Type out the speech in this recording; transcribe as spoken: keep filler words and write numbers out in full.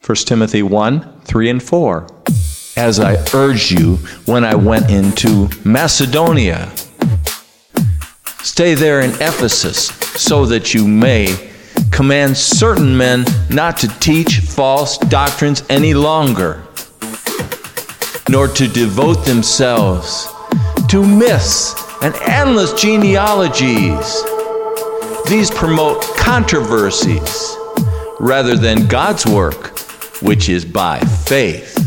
First Timothy one, three and four. As I urged you when I went into Macedonia, stay there in Ephesus, so that you may command certain men not to teach false doctrines any longer, nor to devote themselves to myths and endless genealogies. These promote controversies rather than God's work, which is by faith.